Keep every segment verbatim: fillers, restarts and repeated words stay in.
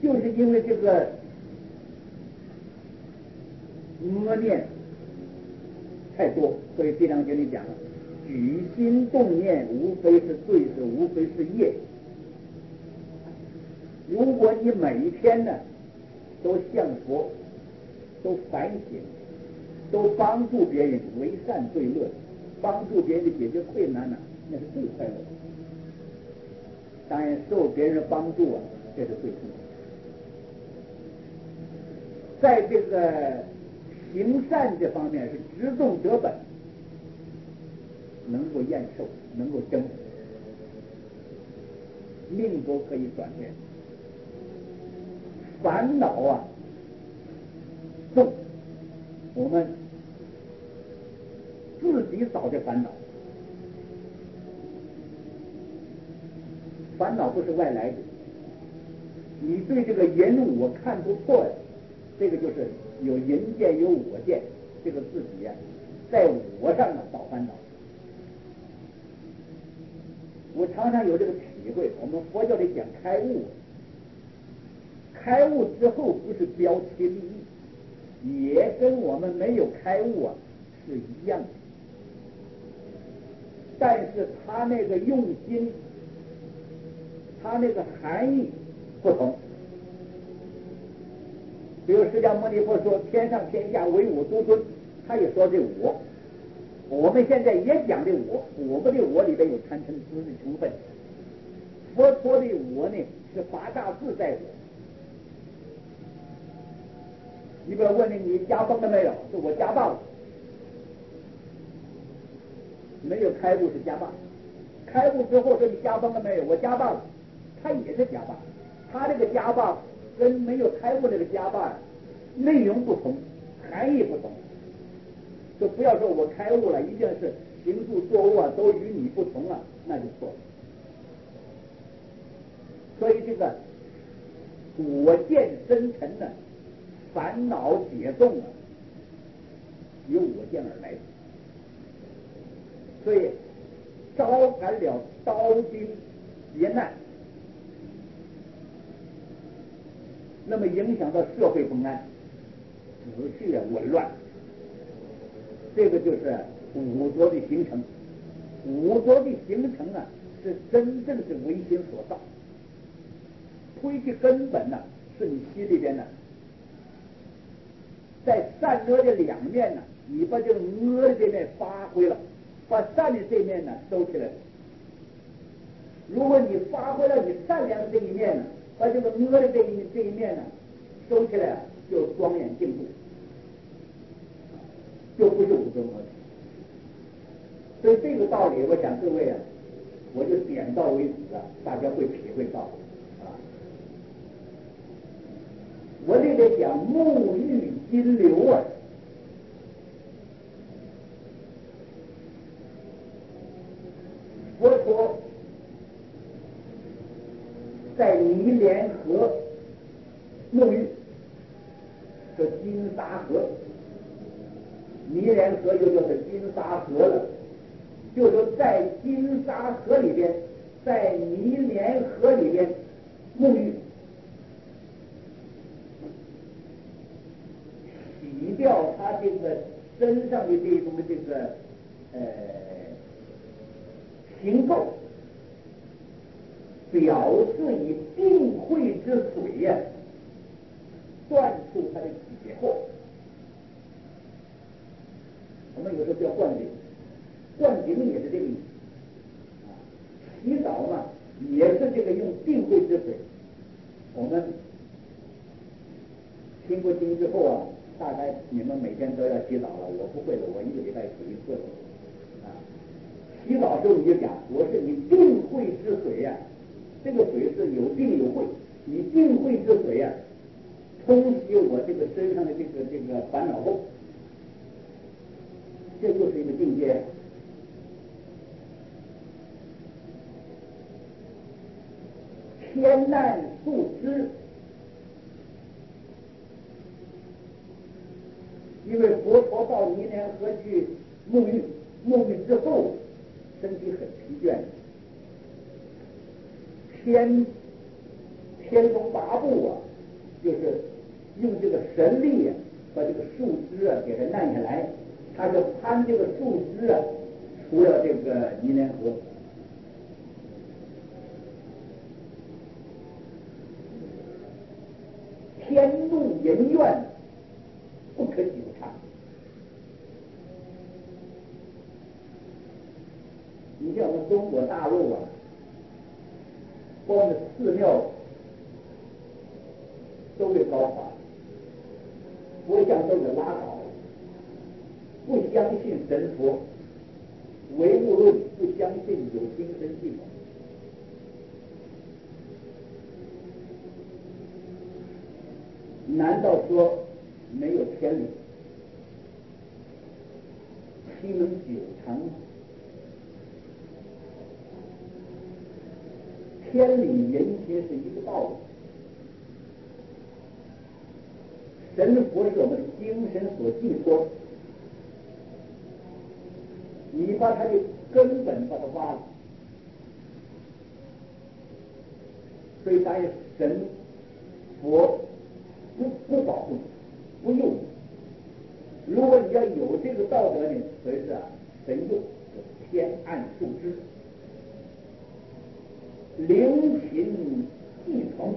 就是因为这个恶念太多，所以地藏经里讲了，举心动念无非是罪，是无非是业。如果你每一天呢都向佛，都反省，都帮助别人，为善最乐，帮助别人解决困难呢，那是最快乐。当然受别人帮助啊，这是最痛苦。在这个行善这方面是直动得本，能够验受，能够征服，命都可以转变。烦恼啊重，我们自己找的烦恼，烦恼不是外来的。你对这个人我看不破呀，这个就是有人见有我见，这个自己呀、啊、在我上啊找烦恼。我常常有这个体会，我们佛教里讲开悟，开悟之后不是标奇立异，也跟我们没有开悟啊是一样的，但是他那个用心，他那个含义不同。比如释迦牟尼佛说天上天下唯我独尊，他也说这我，我们现在也讲这我，我们的我里边有贪嗔痴的成分。佛说的我呢是八大自在我。你比如问你你家崩了没有，说我家暴了，没有开悟是家暴。开悟之后说你家崩了没有，我家暴了，他也是家暴。他这个家暴跟没有开悟这个家暴内容不同，含义不同。就不要说我开悟了，一定是行住坐卧啊都与你不同啊，那就错了。所以这个我见深沉呢，烦恼解动啊，由我见而来的。所以招感了刀兵劫难，那么影响到社会公安，秩序啊紊乱。这个就是五浊的形成。五浊的形成啊，是真正是唯心所造。归其根本呢，是你心里边呢，在善恶的两面呢，你把这个恶的这面发挥了，把善的这面呢收起来了。如果你发挥了你善良的这一面呢，把这个恶的这一这一面呢收起来，就庄严净土，就不是五浊恶。所以这个道理，我想各位啊，我就点到为止了，大家会体会到啊。我这里讲沐浴金流啊，佛说在尼连河沐浴，说金沙河，尼连河又叫做金沙河了。就说在金沙河里边，在尼连河里边沐浴，洗掉他这个身上的这种的这个呃形垢，表示以定慧之水呀、啊，断除他的解惑。我们有时候叫灌顶，灌顶也是这个意思啊。洗澡嘛，也是这个用定慧之水。我们听过经之后啊，大概你们每天都要洗澡了，我不会了，我一个礼拜洗一次了啊。洗澡时候你就讲，我是你定慧之水呀、啊，这个水是有定有慧，你定慧之水呀、啊，冲洗我这个身上的这个这个烦恼垢，这就是一个境界。天难速知，因为佛陀到尼连河去沐浴，沐浴之后身体很疲倦，天天龙八部啊就是用这个神力啊，把这个树枝啊给它按下来，他就攀这个树枝啊出了这个尼连河。天怒人怨，不可久长。你像我们中国大陆啊，光是寺庙都给搞垮，佛像都给拉倒，不相信神佛，唯物论，不相信有精神系统。难道说没有天理？岂能久长吗？天理人心是一个道理，神佛是我们的精神所寄托，你把它的根本把它挖了，所以咱神佛不不保护你，不用你。如果你要有这个道德呢，所以是啊，神用偏暗树枝，灵禽寄从。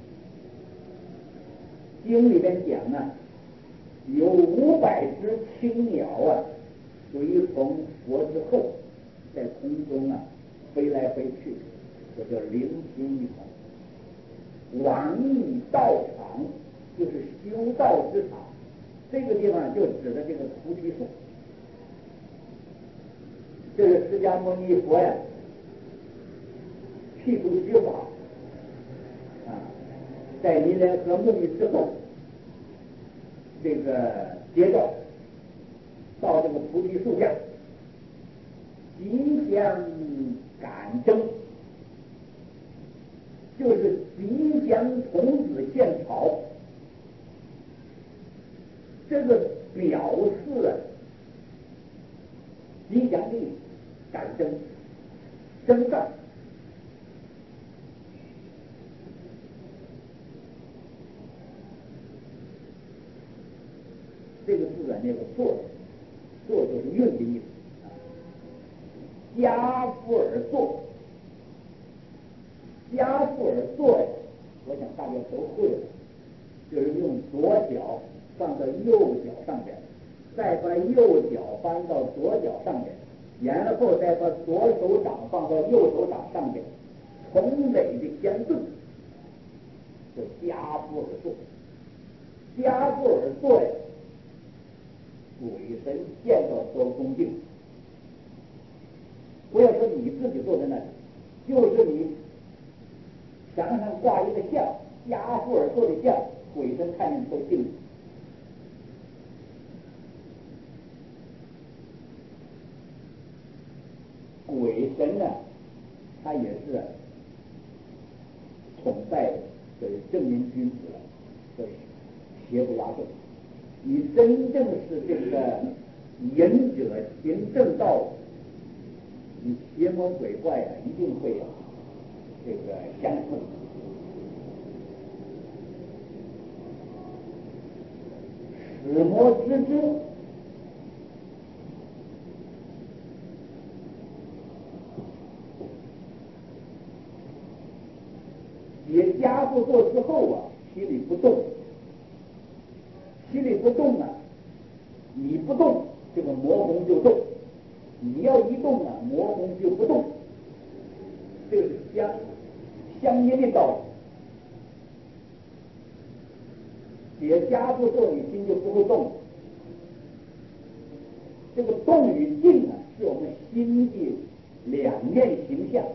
经里边讲呢，有五百只青鸟啊，随从佛之后，在空中啊飞来飞去，这叫灵禽一从。往诣道场，就是修道之场。这个地方就指的这个菩提树，这是释迦牟尼佛呀，辟度虚法啊，在尼连河沐浴之后，这个接着到这个菩提树下，即将赶征，就是即将童子献草。这个表示啊，即将的赶征征战。这个字啊，那个作作就是运的意思啊。加夫尔作，加夫尔作呀，我想大家都会了，就是用左脚放到右脚上边，再把右脚搬到左脚上边，然后再把左手掌放到右手掌上边，从尾的相对，就加夫尔作。加夫尔作呀，鬼神见到都恭敬。不要说你自己坐在那里，就是你墙上挂一个像，加夫尔作的像，鬼神看见都敬。鬼神呢，他也是崇拜的正人君子，这是邪不压正。你真正是这个仁者行正道，你邪魔鬼怪啊，一定会啊这个相冲。使魔之之，也加夫做之后啊，心里不动，心里不动啊，你不动，这个魔红就动；你要一动啊，魔红就不动。这个是相相因的道理。也加夫做，你心就不会动。这个动与静啊，是我们心的两面形象。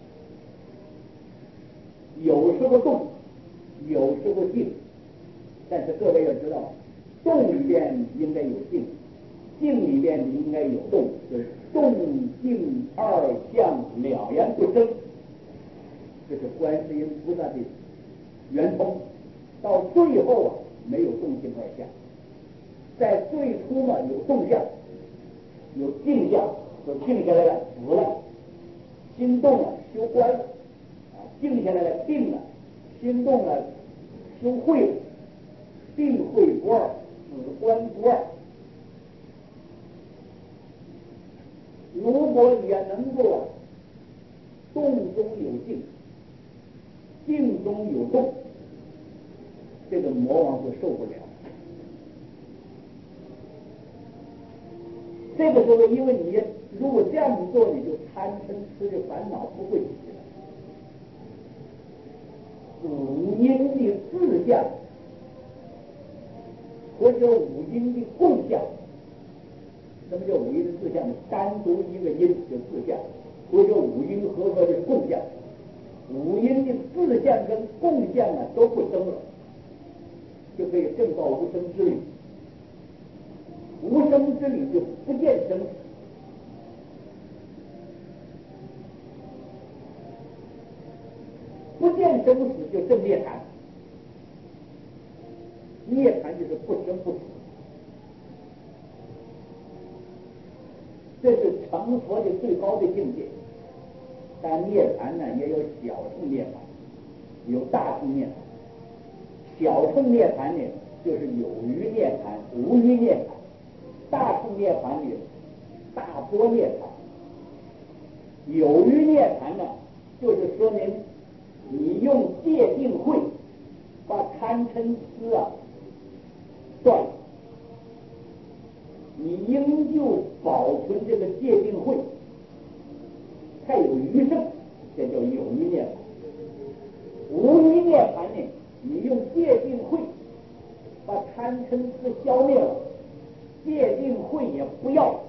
有时候动，有时候静，但是各位要知道，动里边应该有静，静里边应该有动，就是动静二相了然不争，这是观世音菩萨的圆通。到最后啊，没有动静二相，在最初嘛有动相，有静相，就静下来了，服了，心动了，修观了。静下来了，定了，心动了， 修会，定会不二，子观不二。如果也能够动中有静，静中有动，这个魔王就受不了。这个时候，因为你如果这样子做，你就贪嗔痴的烦恼不会起来。五阴的自相或者五阴的共相，什么叫五阴的自相呢？单独一个阴就自相，或者五阴合合的共相。五阴的自相跟共相啊都不生了，就可以证到无生之理。无生之理就不见生死，不见生死就证涅槃。涅槃就是不生不死，这是成佛的最高的境界。但涅槃呢，也有小乘涅槃，有大乘涅槃。小乘涅槃呢，就是有余涅槃、无余涅槃；大乘涅槃呢，大波涅槃。有余涅槃呢，就是说明你用戒定慧把贪嗔痴啊断了，你应就保存这个戒定慧，还有余生，这叫有余涅槃。无余涅槃呢，你用戒定慧把贪嗔痴消灭了，戒定慧也不要，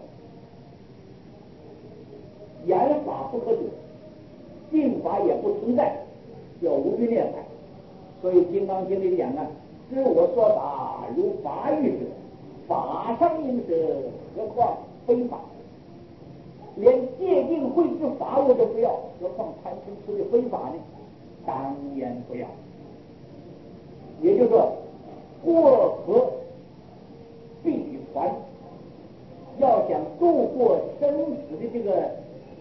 言法不可得，定法也不存在，叫无余涅槃。所以《金刚经》里讲啊，知我说法如法语者，法上应舍，何况非法？连戒定慧之法我都不要，何况贪嗔痴的非法呢？当然不要。也就是说，过河必须船，要想渡过生死的这个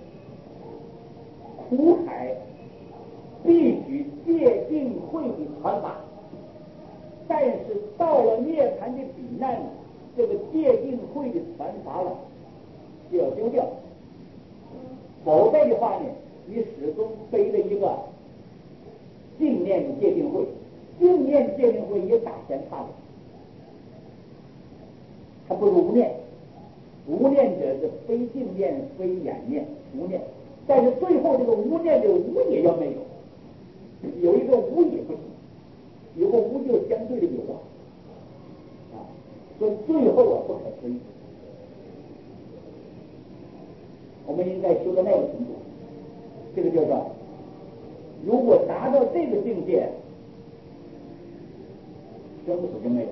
苦海，必须戒定慧的传法。但是到了涅槃的彼岸，这个戒定慧的传法了就要丢掉，否则的话呢，你始终背着一个净念的戒定慧，净念戒定慧也打闲差的，还不如无念。无念者是非净念非眼念，无念。但是最后这个无念的无也要没有，有一个无也不行，有个无就相对的有啊，啊，所以最后啊不可思议。我们应该修到那个程度，这个叫做，如果达到这个境界，生死就没有了。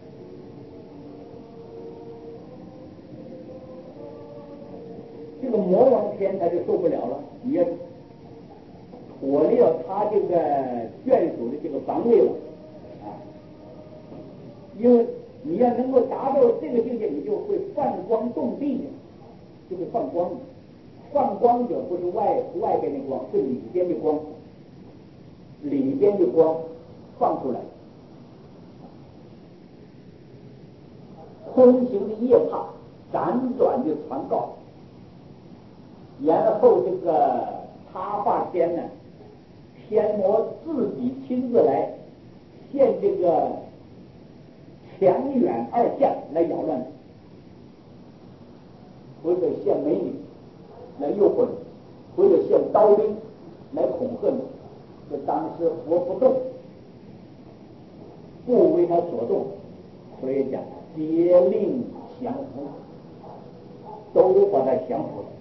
这个魔王天他就受不了了，你要脱离了他这个眷属的这个防卫了啊！因为你要能够达到这个境界，你就会放光动地，就会放光。放光者不是外外边的光，是里边的光，里边的光放出来。空行的夜叉辗转的传告，然后这个插发天呢，天魔自己亲自来现这个强远二相来扰乱你，或者现美女来诱惑你，或者现刀兵来恐吓你。这当时佛不动，不为他所动，所以讲皆令降服，都把他降服了。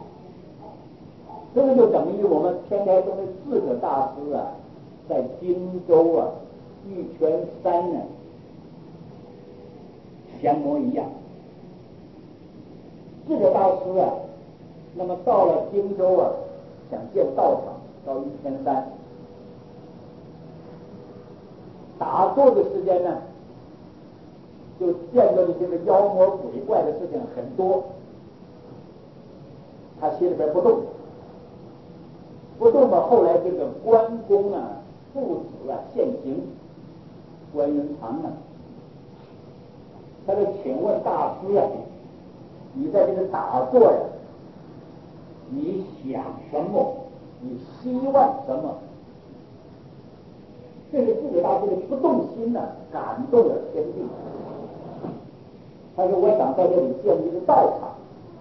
这个就等于我们天台宗的智者大师啊，在荆州啊玉泉山呢降魔一样。智者大师啊，那么到了荆州啊，想建道场，到玉泉山打坐的时间呢，就见到的这个妖魔鬼怪的事情很多，他心里边不动。不动嘛，后来这个关公啊父子啊现形， 关云长啊，他说：“请问大师啊，你在这个打坐呀，你想什么？你希望什么？”这是智者大师的不动心呢、啊，感动了天地。他说：“我想在这里建一个道场。”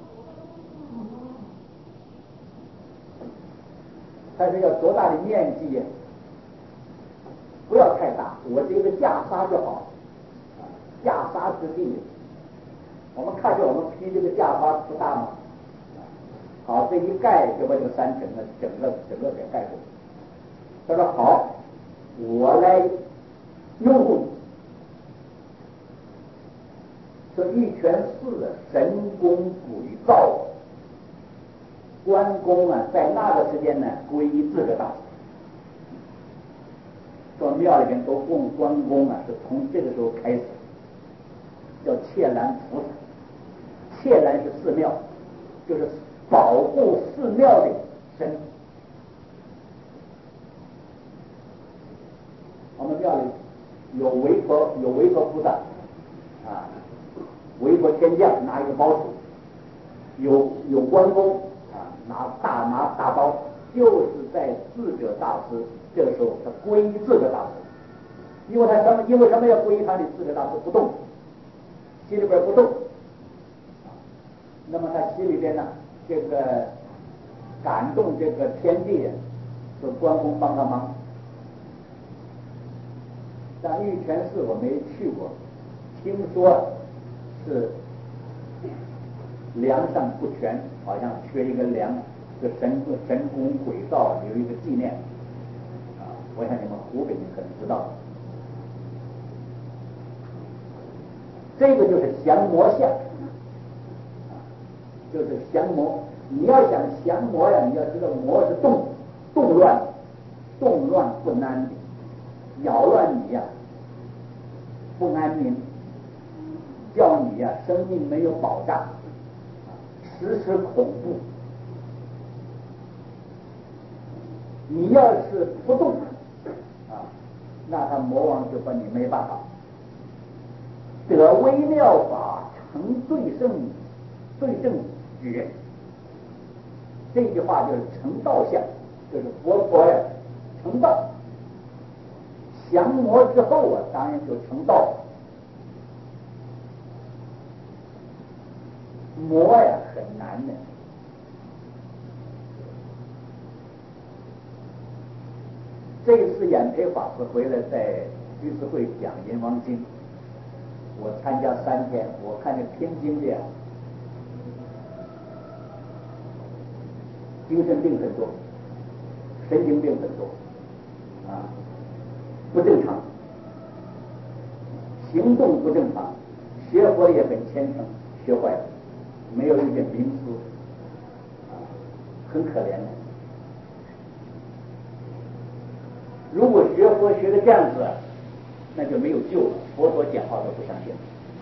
但是要多大的面积呀？不要太大，我这个袈裟就好。袈裟之地，我们看见我们披这个袈裟不大吗？好，这一盖就把这个山整个整个整个给盖住。他说：“好，我来拥护你。”说玉泉寺神功鬼造，关公啊，在那个时间呢，皈依智者大师。说庙里边都供关公啊，是从这个时候开始，叫切兰菩萨。切兰是寺庙，就是保护寺庙的神。我们庙里有韦陀，有韦陀菩萨啊，韦陀天将拿一个宝杵，有有关公啊，拿大拿大刀，就是在智者大师这个时候，他皈依智者大师，因为他什么？因为什么要皈依他的智者大师不动，心里边不动，那么他心里边呢，这个感动这个天地，说关公帮他忙。但玉泉寺我没去过，听说是梁上不全，好像缺一个梁，这神神功鬼造有一个纪念啊，我想你们湖北人可能知道，这个就是降魔像，啊，就是降魔。你要想降魔呀，你要知道魔是动动乱，动乱不安的，扰乱你呀，不安宁，叫你呀生命没有保障，时时恐怖。你要是不动啊，那他魔王就把你没办法。得微妙法成最胜最正觉，这句话就是成道相，就是佛陀呀成道。降魔之后啊，当然就成道。魔呀很难的。这一次演培法师回来在居士会讲《阎王经》，我参加三天，我看见天津的精神病很多，神经病很多，啊，不正常，行动不正常，学佛也很虔诚，学坏了，没有一点名师，啊，很可怜的。如果学佛学的这样子，那就没有救了。佛陀讲话都不相信，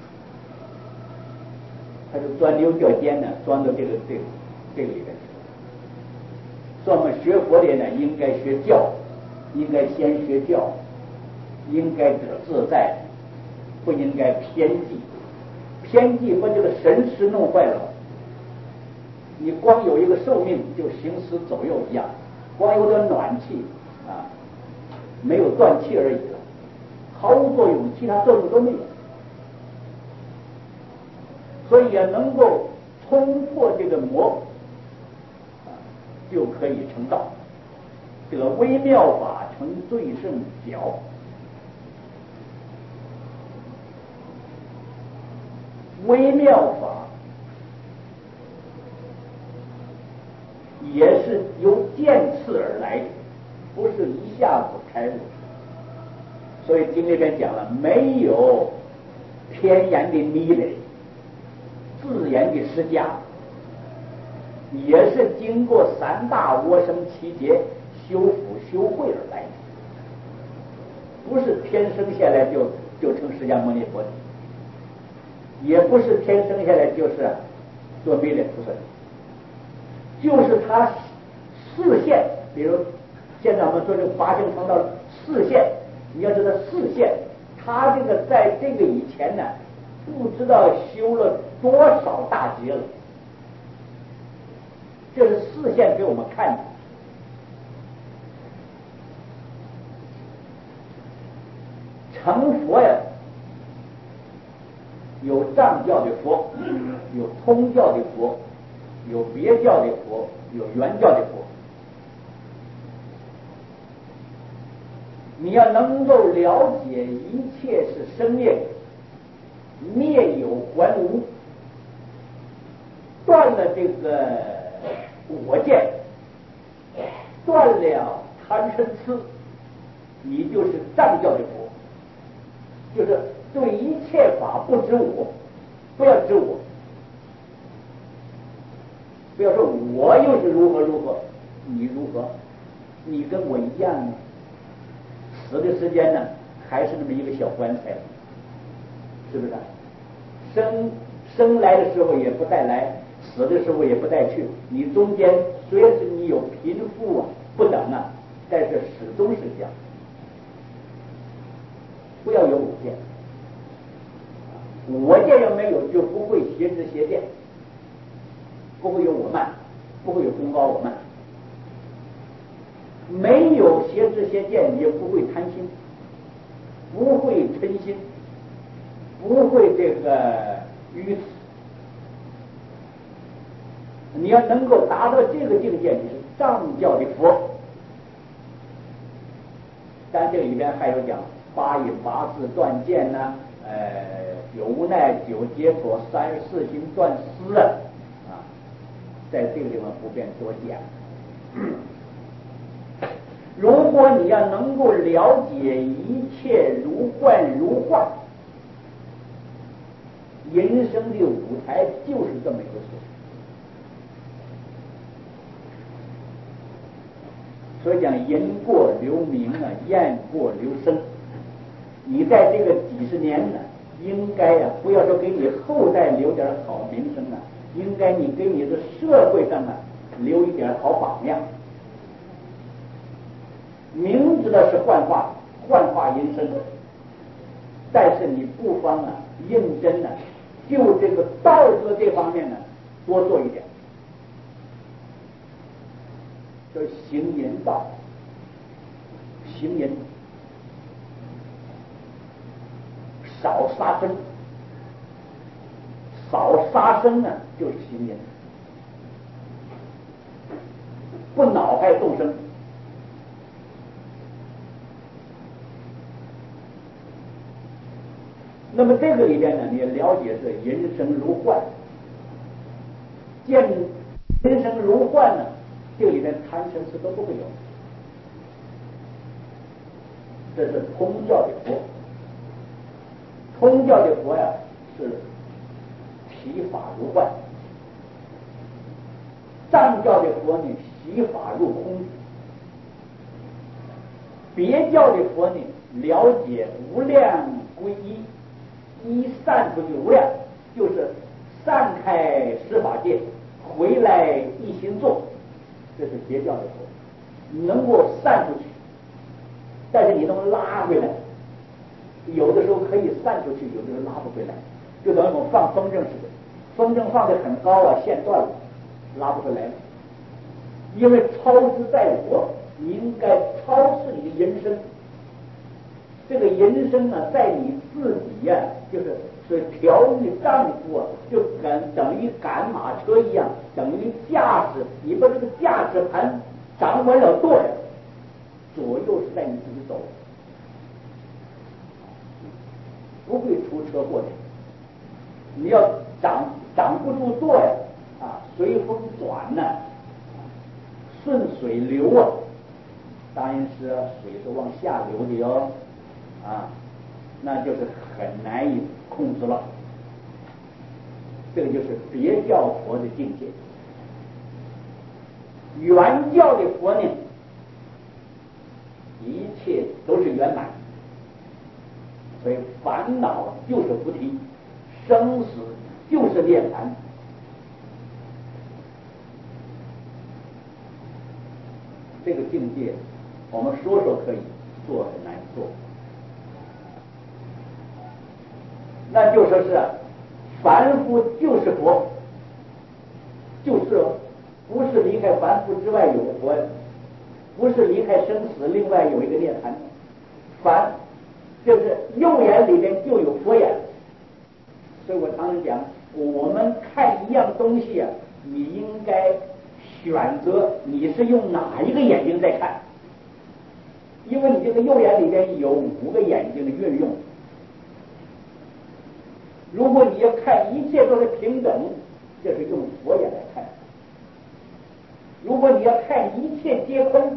他就钻牛角尖呢，钻到这个这个这个里边去。说我们学佛的呢，应该学教，应该先学教，应该得自在，不应该偏激。偏激把这个神识弄坏了，你光有一个寿命就行尸走肉一样，光有点暖气啊，没有断气而已了，毫无作用，其他作用都没有。所以也能够冲破这个魔，啊，就可以成道。这个微妙法成最胜角，微妙法也是由渐次而来的，不是一下子开悟。所以经里边讲了，没有天然的迷雷，自然的施加，也是经过三大涡生七劫修复修慧而来的，不是天生下来就就成释迦牟尼佛的，也不是天生下来就是做弥勒菩萨的，就是他视线，比如现在我们说这个八性成道视线，你要知道视线， 他这个在这个以前呢，不知道修了多少大劫了，这是视线给我们看的。成佛呀，有藏教的佛，有通教的佛，有别教的佛，有原教的佛。你要能够了解一切是生灭，灭有还无，断了这个我见，断了贪嗔痴，你就是藏教的佛，就是对一切法不知我，不要知我，不要说我又是如何如何，你如何，你跟我一样呢？死的时间呢，还是那么一个小棺材，是不是？生生来的时候也不带来，死的时候也不带去。你中间虽然是你有贫富啊不等啊，但是始终是这样。不要有我见，我见要没有，就不会邪知邪见，不会有我慢，不会有功高我慢。没有邪知邪见，也不会贪心，不会嗔心，不会这个愚痴。你要能够达到这个境界，你是藏教的佛。但这里边还有讲八隐八字断见呢，呃，九无奈、九解脱、三十四行断思啊，啊，在这个地方不便多讲。如果你要能够了解一切如幻如化，人生的舞台就是这么一个事。所以讲人过留名啊，雁过留声。你在这个几十年呢，应该呀、啊，不要说给你后代留点好名声啊，应该你给你的社会上啊留一点好榜样。明知道是幻化，幻化人生，但是你不妨啊认真呢、啊，就这个道德这方面呢多做一点。说行人道，行人少杀生，少杀生呢就是行人，不恼害众生。那么这个里边呢，你了解是人生如幻，见人生如幻呢，这个里边贪嗔痴都不会有。这是通教的佛，通教的佛呀是体法如幻，藏教的佛呢习法入空，别教的佛呢了解无量归一。一散出去无量，就是散开十法界，回来一心做，这是别教的佛。你能够散出去，但是你能拉回来，有的时候可以散出去，有的时候拉不回来，就等于我们放风筝似的，风筝放得很高啊，线断了，拉不回来了。因为超之在我，你应该超视你的人生。这个人生呢，在你自己呀、啊，就是是调御丈夫啊，就跟等于赶马车一样，等于驾驶。你把这个驾驶盘掌稳了舵呀，左右是在你自己走，不会出车祸的。你要掌掌不住舵呀，啊，随风转呢、啊，顺水流啊，当然是水是往下流的哟。啊，那就是很难以控制了。这个就是别教佛的境界。原教的佛呢，一切都是圆满，所以烦恼就是菩提，生死就是涅槃。这个境界，我们说说可以，做很难做。 那就说是凡夫就是佛，就是不是离开凡夫之外有个佛，不是离开生死另外有一个涅槃，凡就是右眼里边就有佛眼。所以我常常讲，我们看一样东西啊，你应该选择你是用哪一个眼睛在看，因为你这个右眼里边有五个眼睛的运用。如果你要看一切都是平等，这是用佛眼来看；如果你要看一切皆空，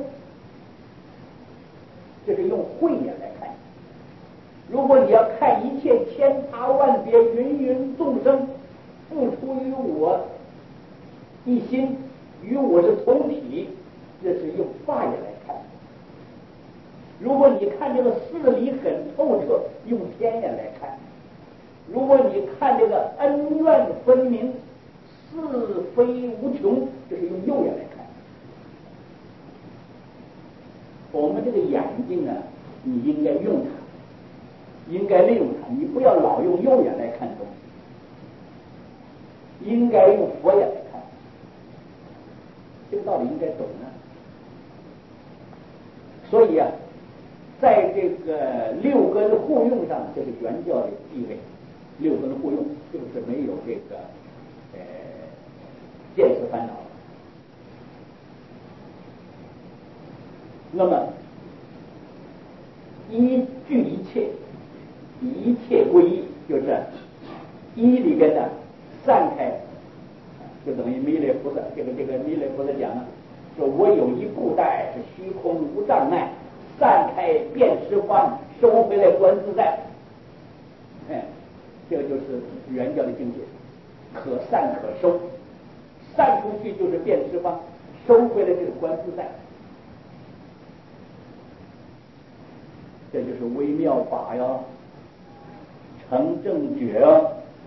这是用慧眼来看；如果你要看一切千差万别、芸芸众生付出于我一心，与我是同体，这是用法眼来看；如果你看这个事理很透彻，用天眼来看；如果你看这个恩怨分明、是非无穷，这是用右眼来看。我们这个眼睛啊，你应该用它，应该利用它，你不要老用右眼来看东西，应该用佛眼来看。这个道理应该懂啊。所以啊，在这个六根互用上，这是原教的地位。六根互用就是没有这个呃见识烦恼。那么依据一切，一切归一，就是一里边的散开，就等于弥勒菩萨这个这个弥勒菩萨讲了，说我有一布袋是虚空无障碍，散开遍十方，收回来观自在。哎，这个就是原教的境界，可散可收，散出去就是遍十方，收回来就是观自在。这就是微妙法哟，成正觉哦。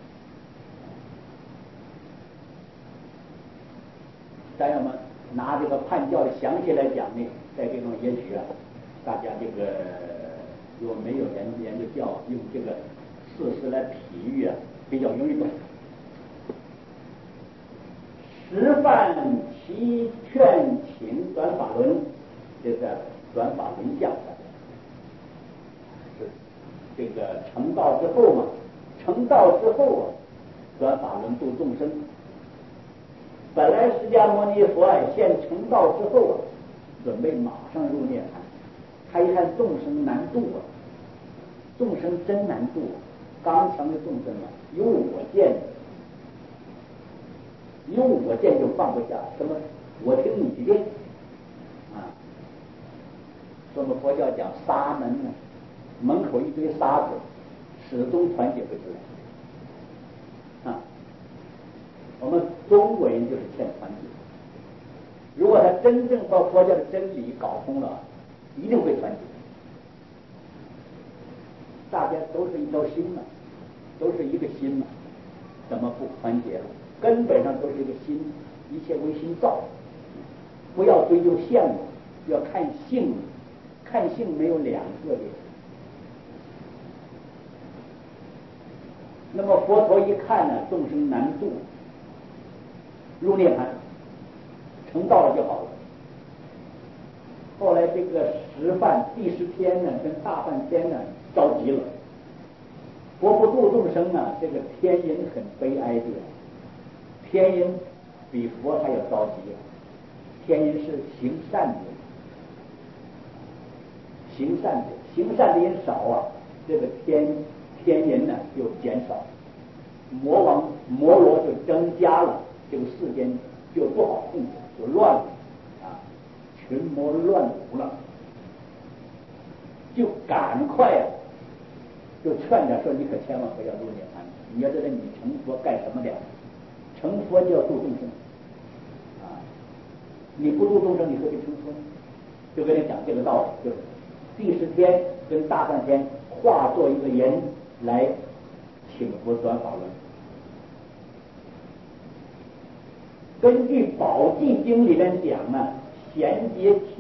咱要么拿这个判教的详细来讲呢，在这种也许啊，大家这个如果没有研研究教，用这个事实来比喻啊，比较容易懂。十犯其劝请转法轮，这是转法轮相的。是这个成道之后嘛，成道之后啊，转法轮度众生。本来释迦牟尼佛啊，现成道之后啊，准备马上入涅槃。他一看众生难度啊，众生真难度啊，刚强的众生啊，有我见，有我见就放不下。什么？我听你的啊。说我们佛教讲沙门呢，门口一堆沙子，始终团结不起来啊。我们中国人就是欠团结。如果他真正把佛教的真理搞通了，一定会团结。大家都是一条心嘛，都是一个心嘛，怎么不团结了？根本上都是一个心，一切为心造。不要追究相嘛，要看性，看性没有两个的。那么佛陀一看呢，众生难度，入涅槃，成道了就好了。后来这个十犯第十天呢，跟大梵天呢着急了。佛不度众生啊，这个天人很悲哀的。天人比佛还要着急啊。天人是行善的，行善的，行善的人少啊，这个天天人呢就减少，魔王魔罗就增加了，这个世间就不好控制，就乱了啊，群魔乱舞了，就赶快啊，就劝他说：“你可千万不要入涅槃，你要知道你成佛干什么的？成佛就要度众生啊！你不度众生，你何必成佛呢？”就跟你讲这个道理，就是第十天跟大梵天化作一个人来请佛转法轮。根据《宝济经》里面讲呢，贤劫